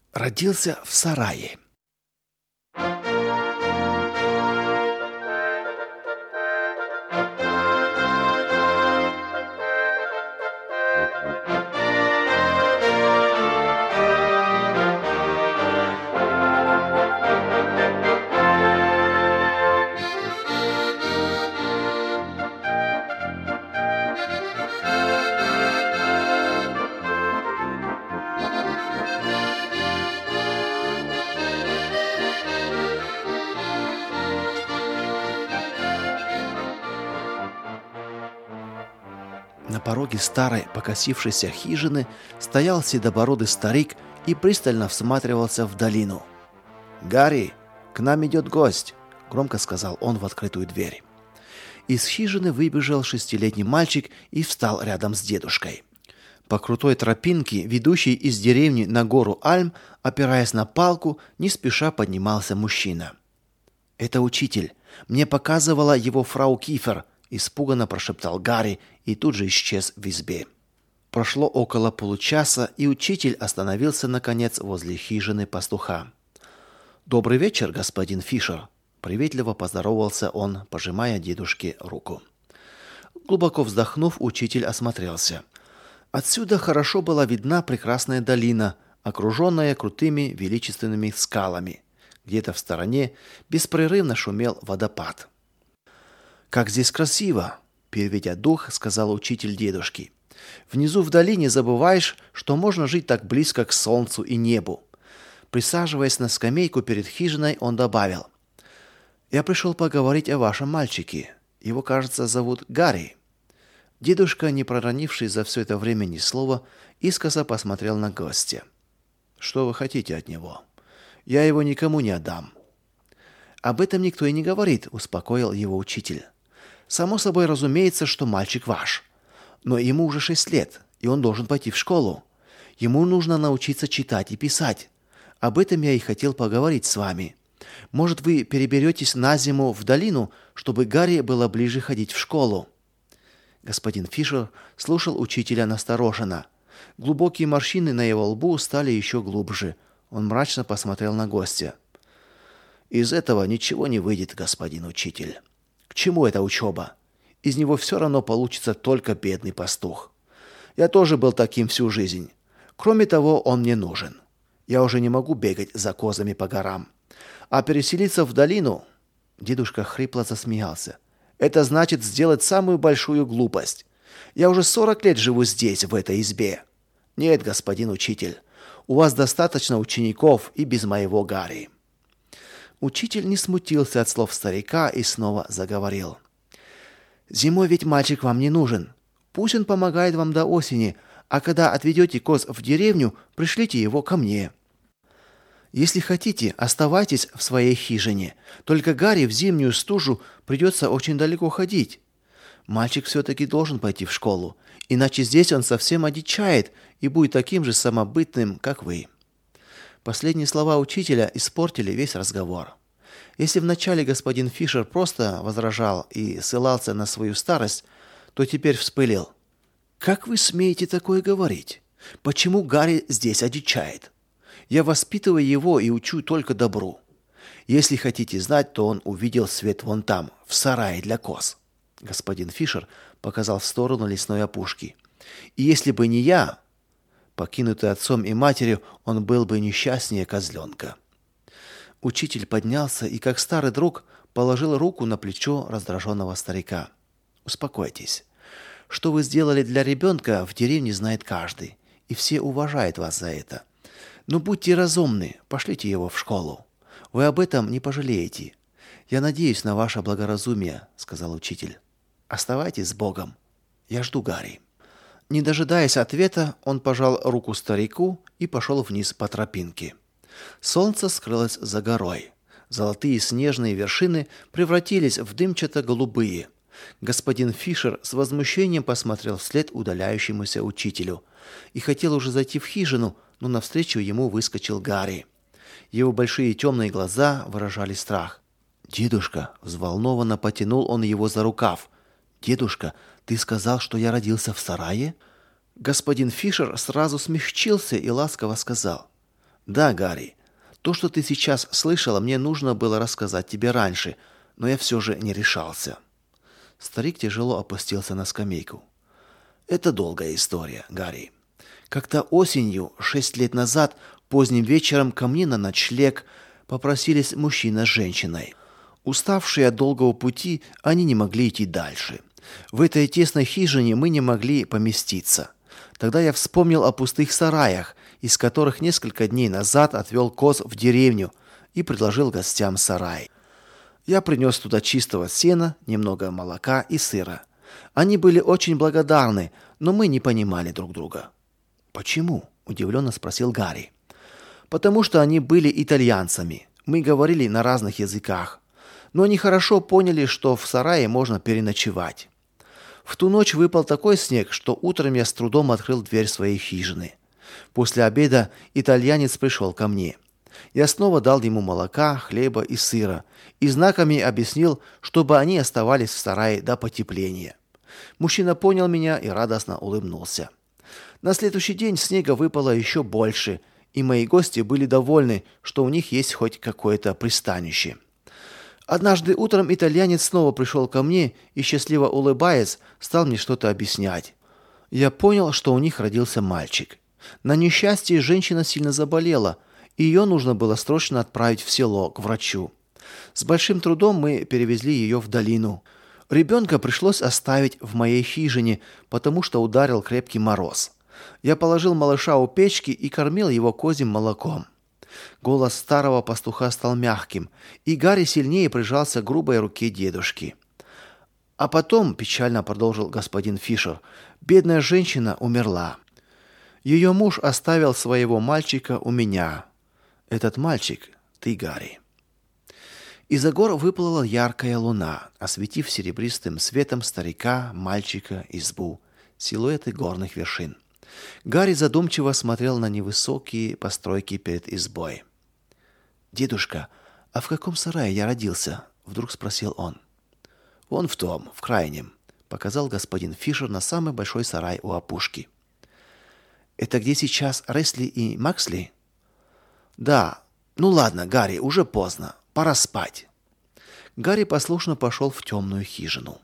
Родился в сарае. На пороге старой покосившейся хижины стоял седобородый старик и пристально всматривался в долину. «Гарри, к нам идет гость!» — громко сказал он в открытую дверь. Из хижины выбежал 6-летний мальчик и встал рядом с дедушкой. По крутой тропинке, ведущей из деревни на гору Альм, опираясь на палку, не спеша поднимался мужчина. «Это учитель. Мне показывала его фрау Кифер», — испуганно прошептал Гарри и тут же исчез в избе. Прошло около получаса, и учитель остановился, наконец, возле хижины пастуха. «Добрый вечер, господин Фишер», — приветливо поздоровался он, пожимая дедушке руку. Глубоко вздохнув, учитель осмотрелся. Отсюда хорошо была видна прекрасная долина, окруженная крутыми величественными скалами. Где-то в стороне беспрерывно шумел водопад. «Как здесь красиво!» — переведя дух, сказал учитель дедушке. «Внизу в долине забываешь, что можно жить так близко к солнцу и небу». Присаживаясь на скамейку перед хижиной, он добавил: «Я пришел поговорить о вашем мальчике. Его, кажется, зовут Гарри». Дедушка, не проронивший за все это время ни слова, искоса посмотрел на гостя. «Что вы хотите от него? Я его никому не отдам». «Об этом никто и не говорит», — успокоил его учитель. «Само собой разумеется, что мальчик ваш. Но ему уже 6 лет, и он должен пойти в школу. Ему нужно научиться читать и писать. Об этом я и хотел поговорить с вами. Может, вы переберетесь на зиму в долину, чтобы Гарри было ближе ходить в школу?» Господин Фишер слушал учителя настороженно. Глубокие морщины на его лбу стали еще глубже. Он мрачно посмотрел на гостя. «Из этого ничего не выйдет, господин учитель. К чему эта учеба? Из него все равно получится только бедный пастух. Я тоже был таким всю жизнь. Кроме того, он мне нужен. Я уже не могу бегать за козами по горам. А переселиться в долину...» Дедушка хрипло засмеялся. «Это значит сделать самую большую глупость. Я уже 40 лет живу здесь, в этой избе. Нет, господин учитель, у вас достаточно учеников и без моего Гарри». Учитель не смутился от слов старика и снова заговорил. «Зимой ведь мальчик вам не нужен. Пусть он помогает вам до осени, а когда отведете коз в деревню, пришлите его ко мне. Если хотите, оставайтесь в своей хижине. Только Гарри в зимнюю стужу придется очень далеко ходить. Мальчик все-таки должен пойти в школу, иначе здесь он совсем одичает и будет таким же самобытным, как вы». Последние слова учителя испортили весь разговор. Если вначале господин Фишер просто возражал и ссылался на свою старость, то теперь вспылил. «Как вы смеете такое говорить? Почему Гарри здесь одичает? Я воспитываю его и учу только добру. Если хотите знать, то он увидел свет вон там, в сарае для коз». Господин Фишер показал в сторону лесной опушки. «И если бы не я, покинутый отцом и матерью, он был бы несчастнее козленка». Учитель поднялся и, как старый друг, положил руку на плечо раздраженного старика. «Успокойтесь. Что вы сделали для ребенка, в деревне знает каждый, и все уважают вас за это. Но будьте разумны, пошлите его в школу. Вы об этом не пожалеете. Я надеюсь на ваше благоразумие», — сказал учитель. «Оставайтесь с Богом. Я жду Гарри». Не дожидаясь ответа, он пожал руку старику и пошел вниз по тропинке. Солнце скрылось за горой. Золотые снежные вершины превратились в дымчато-голубые. Господин Фишер с возмущением посмотрел вслед удаляющемуся учителю и хотел уже зайти в хижину, но навстречу ему выскочил Гарри. Его большие темные глаза выражали страх. «Дедушка!» — взволнованно потянул он его за рукав. «Дедушка, ты сказал, что я родился в сарае?» Господин Фишер сразу смягчился и ласково сказал: Да, Гарри, то, что ты сейчас слышала, мне нужно было рассказать тебе раньше, но я все же не решался. Старик тяжело опустился на скамейку. Это долгая история, Гарри. Как-то осенью, 6 лет назад, поздним вечером ко мне на ночлег попросились мужчина с женщиной. Уставшие от долгого пути, они не могли идти дальше. В этой тесной хижине мы не могли поместиться. Тогда я вспомнил о пустых сараях, из которых несколько дней назад отвел коз в деревню и предложил гостям сарай. Я принес туда чистого сена, немного молока и сыра. Они были очень благодарны, но мы не понимали друг друга. «Почему?» – удивленно спросил Гарри. «Потому что они были итальянцами. Мы говорили на разных языках. Но они хорошо поняли, что в сарае можно переночевать. В ту ночь выпал такой снег, что утром я с трудом открыл дверь своей хижины. После обеда итальянец пришел ко мне. Я снова дал ему молока, хлеба и сыра и знаками объяснил, чтобы они оставались в сарае до потепления. Мужчина понял меня и радостно улыбнулся. На следующий день снега выпало еще больше, и мои гости были довольны, что у них есть хоть какое-то пристанище. Однажды утром итальянец снова пришел ко мне и, счастливо улыбаясь, стал мне что-то объяснять. Я понял, что у них родился мальчик. На несчастье женщина сильно заболела, и ее нужно было срочно отправить в село к врачу. С большим трудом мы перевезли ее в долину. Ребенка пришлось оставить в моей хижине, потому что ударил крепкий мороз. Я положил малыша у печки и кормил его козьим молоком. Голос старого пастуха стал мягким, и Гарри сильнее прижался к грубой руке дедушки. А потом, печально продолжил господин Фишер, бедная женщина умерла. Ее муж оставил своего мальчика у меня. Этот мальчик — ты, Гарри. Из-за гор выплыла яркая луна, осветив серебристым светом старика, мальчика, избу, силуэты горных вершин. Гарри задумчиво смотрел на невысокие постройки перед избой. «Дедушка, а в каком сарае я родился?» — вдруг спросил он. «Вон в том, в крайнем», — показал господин Фишер на самый большой сарай у опушки. «Это где сейчас Ресли и Максли?» «Да. Ну ладно, Гарри, уже поздно. Пора спать». Гарри послушно пошел в темную хижину.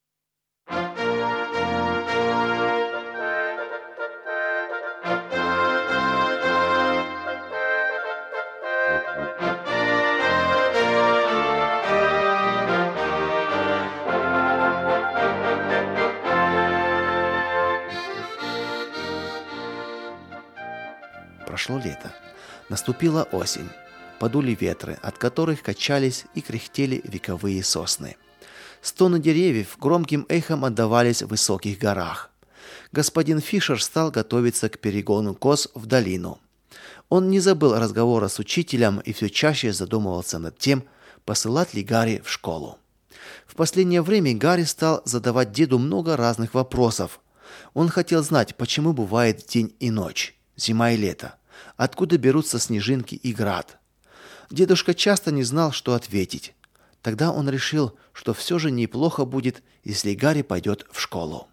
Прошло лето. Наступила осень. Подули ветры, от которых качались и кряхтели вековые сосны. Стоны деревьев громким эхом отдавались в высоких горах. Господин Фишер стал готовиться к перегону коз в долину. Он не забыл разговора с учителем и все чаще задумывался над тем, посылать ли Гарри в школу. В последнее время Гарри стал задавать деду много разных вопросов. Он хотел знать, почему бывает день и ночь, зима и лето, откуда берутся снежинки и град. Дедушка часто не знал, что ответить. Тогда он решил, что все же неплохо будет, если Гарри пойдет в школу.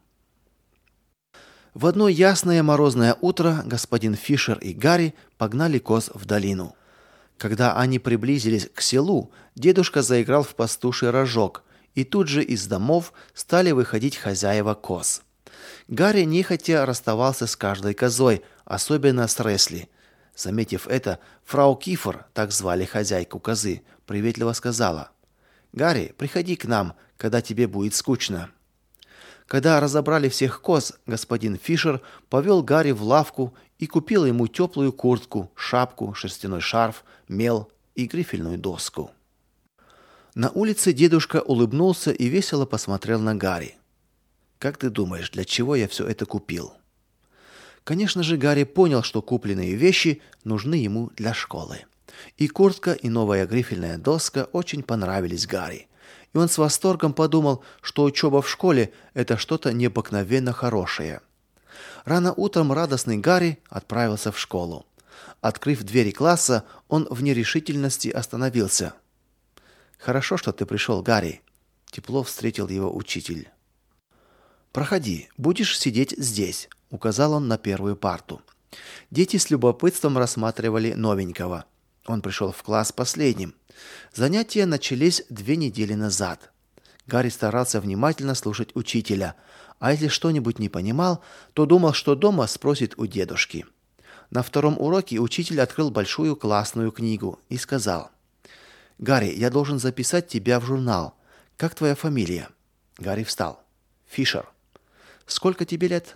В одно ясное морозное утро господин Фишер и Гарри погнали коз в долину. Когда они приблизились к селу, дедушка заиграл в пастуший рожок, и тут же из домов стали выходить хозяева коз. Гарри нехотя расставался с каждой козой, особенно с Ресли. Заметив это, фрау Кифер, так звали хозяйку козы, приветливо сказала: «Гарри, приходи к нам, когда тебе будет скучно». Когда разобрали всех коз, господин Фишер повел Гарри в лавку и купил ему теплую куртку, шапку, шерстяной шарф, мел и грифельную доску. На улице дедушка улыбнулся и весело посмотрел на Гарри. «Как ты думаешь, для чего я все это купил?» Конечно же, Гарри понял, что купленные вещи нужны ему для школы. И куртка, и новая грифельная доска очень понравились Гарри. И он с восторгом подумал, что учеба в школе – это что-то необыкновенно хорошее. Рано утром радостный Гарри отправился в школу. Открыв двери класса, он в нерешительности остановился. «Хорошо, что ты пришел, Гарри», – тепло встретил его учитель. «Проходи, будешь сидеть здесь», – указал он на первую парту. Дети с любопытством рассматривали новенького. Он пришел в класс последним. Занятия начались 2 недели назад. Гарри старался внимательно слушать учителя, а если что-нибудь не понимал, то думал, что дома спросит у дедушки. На втором уроке учитель открыл большую классную книгу и сказал: «Гарри, я должен записать тебя в журнал. Как твоя фамилия?» Гарри встал. «Фишер». «Сколько тебе лет?»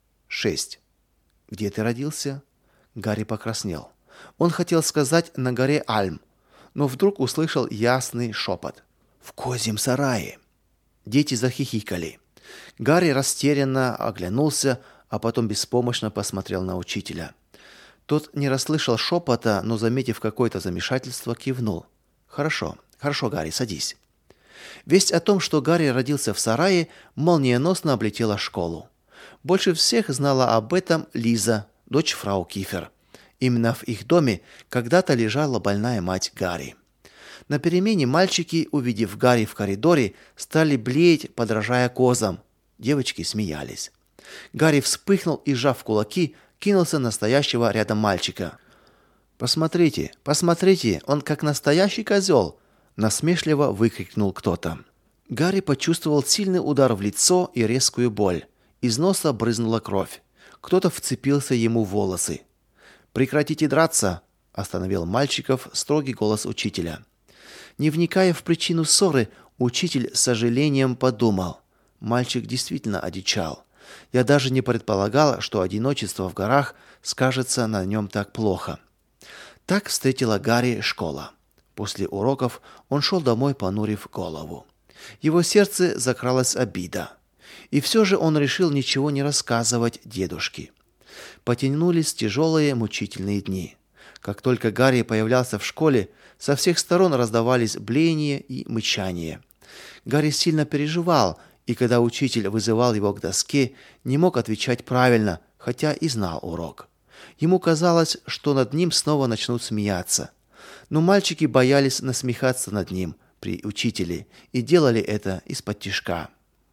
6. «Где ты родился?» Гарри покраснел. Он хотел сказать «на горе Альм», но вдруг услышал ясный шепот: «В козьем сарае». Дети захихикали. Гарри растерянно оглянулся, а потом беспомощно посмотрел на учителя. Тот не расслышал шепота, но, заметив какое-то замешательство, кивнул. «Хорошо, Гарри, садись». Весть о том, что Гарри родился в сарае, молниеносно облетела школу. Больше всех знала об этом Лиза, дочь фрау Кифер. Именно в их доме когда-то лежала больная мать Гарри. На перемене мальчики, увидев Гарри в коридоре, стали блеять, подражая козам. Девочки смеялись. Гарри вспыхнул и, сжав кулаки, кинулся на стоящего рядом мальчика. «Посмотрите, он как настоящий козел!» насмешливо выкрикнул кто-то. Гарри почувствовал сильный удар в лицо и резкую боль. Из носа брызнула кровь. Кто-то вцепился ему в волосы. «Прекратите драться!» – остановил мальчиков строгий голос учителя. Не вникая в причину ссоры, учитель с сожалением подумал: мальчик действительно одичал. Я даже не предполагал, что одиночество в горах скажется на нем так плохо. Так встретила Гарри школа. После уроков он шел домой, понурив голову. Его сердце закралась обида. И все же он решил ничего не рассказывать дедушке. Потянулись тяжелые мучительные дни. Как только Гарри появлялся в школе, со всех сторон раздавались блеяния и мычания. Гарри сильно переживал, и когда учитель вызывал его к доске, не мог отвечать правильно, хотя и знал урок. Ему казалось, что над ним снова начнут смеяться. Но мальчики боялись насмехаться над ним при учителе и делали это исподтишка.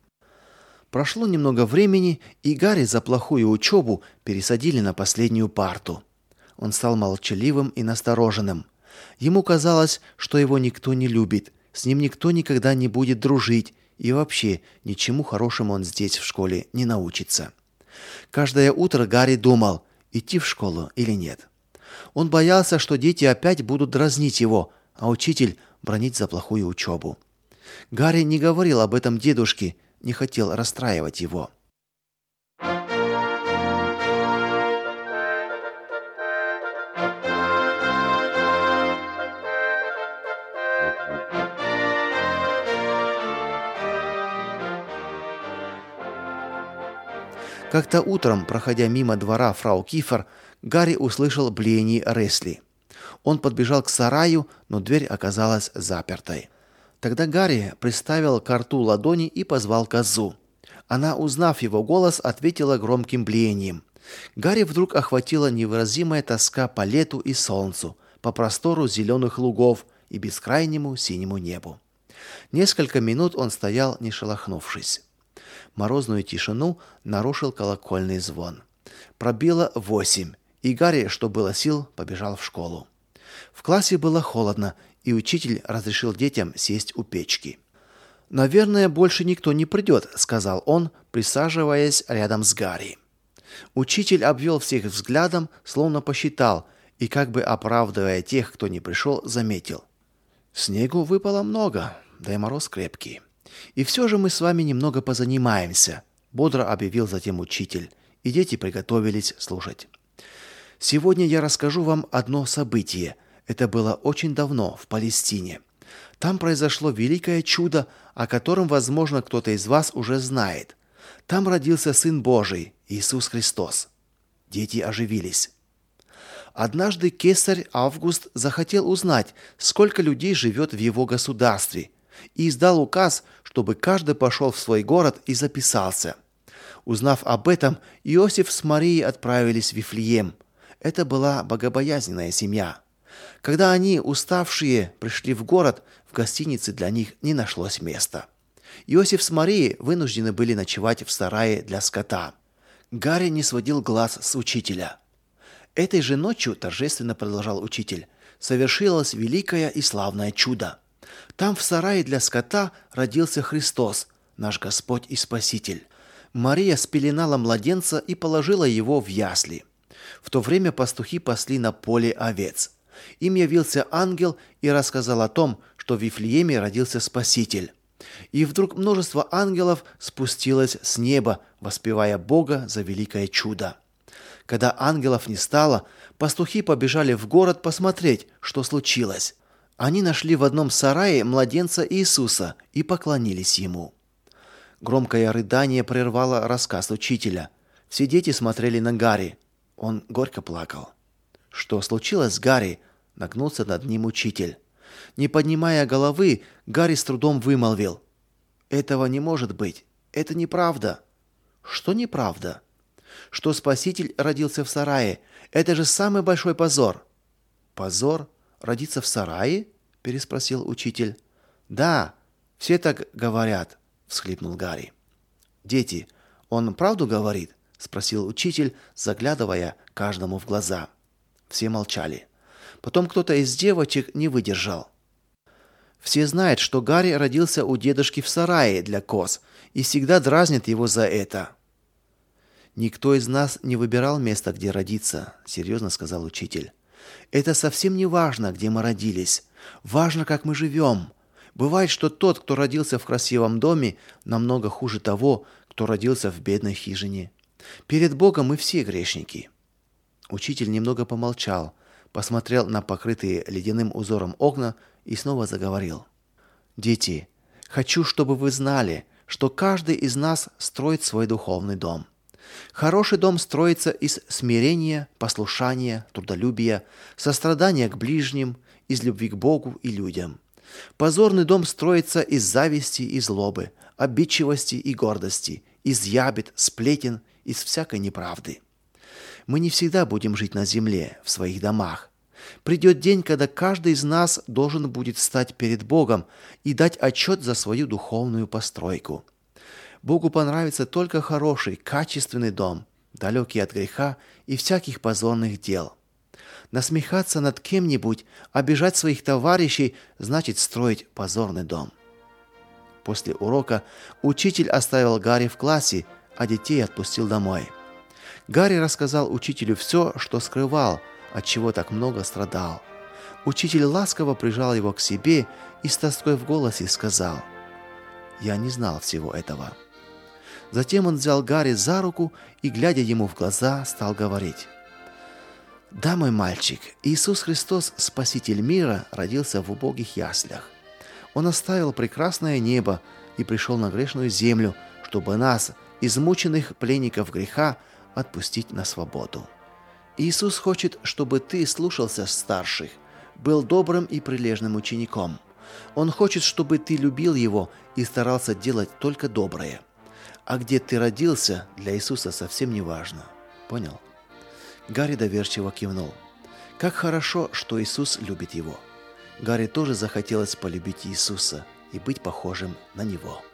Прошло немного времени, и Гарри за плохую учебу пересадили на последнюю парту. Он стал молчаливым и настороженным. Ему казалось, что его никто не любит, с ним никто никогда не будет дружить, и вообще ничему хорошему он здесь в школе не научится. Каждое утро Гарри думал, идти в школу или нет. Он боялся, что дети опять будут дразнить его, а учитель бранить за плохую учебу. Гарри не говорил об этом дедушке, не хотел расстраивать его. Как-то утром, проходя мимо двора фрау Кифер, Гарри услышал блеяние Ресли. Он подбежал к сараю, но дверь оказалась запертой. Тогда Гарри приставил к рту ладони и позвал козу. Она, узнав его голос, ответила громким блеянием. Гарри вдруг охватила невыразимая тоска по лету и солнцу, по простору зеленых лугов и бескрайнему синему небу. Несколько минут он стоял, не шелохнувшись. Морозную тишину нарушил колокольный звон. Пробило 8, и Гарри, что было сил, побежал в школу. В классе было холодно, и учитель разрешил детям сесть у печки. «Наверное, больше никто не придет», — сказал он, присаживаясь рядом с Гарри. Учитель обвел всех взглядом, словно посчитал, и, как бы оправдывая тех, кто не пришел, заметил: «Снегу выпало много, да и мороз крепкий. И все же мы с вами немного позанимаемся», — бодро объявил затем учитель, и дети приготовились слушать. «Сегодня я расскажу вам одно событие. Это было очень давно, в Палестине. Там произошло великое чудо, о котором, возможно, кто-то из вас уже знает. Там родился Сын Божий, Иисус Христос». Дети оживились. Однажды кесарь Август захотел узнать, сколько людей живет в его государстве, и издал указ, чтобы каждый пошел в свой город и записался. Узнав об этом, Иосиф с Марией отправились в Вифлеем. Это была богобоязненная семья. Когда они, уставшие, пришли в город, в гостинице для них не нашлось места. Иосиф с Марией вынуждены были ночевать в сарае для скота. Гарри не сводил глаз с учителя. Этой же ночью, торжественно продолжал учитель, совершилось великое и славное чудо. Там в сарае для скота родился Христос, наш Господь и Спаситель. Мария спеленала младенца и положила его в ясли. В то время пастухи пасли на поле овец. Им явился ангел и рассказал о том, что в Вифлееме родился Спаситель. И вдруг множество ангелов спустилось с неба, воспевая Бога за великое чудо. Когда ангелов не стало, пастухи побежали в город посмотреть, что случилось. Они нашли в одном сарае младенца Иисуса и поклонились ему. Громкое рыдание прервало рассказ учителя. Все дети смотрели на Гарри. Он горько плакал. «Что случилось с Гарри?» — нагнулся над ним учитель. Не поднимая головы, Гарри с трудом вымолвил: «Этого не может быть. Это неправда». «Что неправда?» «Что Спаситель родился в сарае. Это же самый большой позор». «Позор? Родиться в сарае?» — переспросил учитель. «Да, все так говорят», — всхлипнул Гарри. «Дети, он правду говорит?» — спросил учитель, заглядывая каждому в глаза. Все молчали. Потом кто-то из девочек не выдержал. Все знают, что Гарри родился у дедушки в сарае для коз и всегда дразнят его за это. «Никто из нас не выбирал место, где родиться», — серьезно сказал учитель. «Это совсем не важно, где мы родились. Важно, как мы живем. Бывает, что тот, кто родился в красивом доме, намного хуже того, кто родился в бедной хижине. Перед Богом мы все грешники». Учитель немного помолчал, посмотрел на покрытые ледяным узором окна и снова заговорил. «Дети, хочу, чтобы вы знали, что каждый из нас строит свой духовный дом. Хороший дом строится из смирения, послушания, трудолюбия, сострадания к ближним, из любви к Богу и людям. Позорный дом строится из зависти и злобы, обидчивости и гордости, из ябед, сплетен, из всякой неправды. Мы не всегда будем жить на земле, в своих домах. Придет день, когда каждый из нас должен будет встать перед Богом и дать отчет за свою духовную постройку. Богу понравится только хороший, качественный дом, далекий от греха и всяких позорных дел. Насмехаться над кем-нибудь, обижать своих товарищей, значит строить позорный дом». После урока учитель оставил Гарри в классе, а детей отпустил домой. Гарри рассказал учителю все, что скрывал, от чего так много страдал. Учитель ласково прижал его к себе и с тоской в голосе сказал: «Я не знал всего этого». Затем он взял Гарри за руку и, глядя ему в глаза, стал говорить: «Да, мой мальчик, Иисус Христос, Спаситель мира, родился в убогих яслях. Он оставил прекрасное небо и пришел на грешную землю, чтобы нас, измученных пленников греха, отпустить на свободу. Иисус хочет, чтобы ты слушался старших, был добрым и прилежным учеником. Он хочет, чтобы ты любил Его и старался делать только доброе. А где ты родился, для Иисуса совсем не важно. Понял?» Гарри доверчиво кивнул. Как хорошо, что Иисус любит его. Гарри тоже захотелось полюбить Иисуса и быть похожим на Него.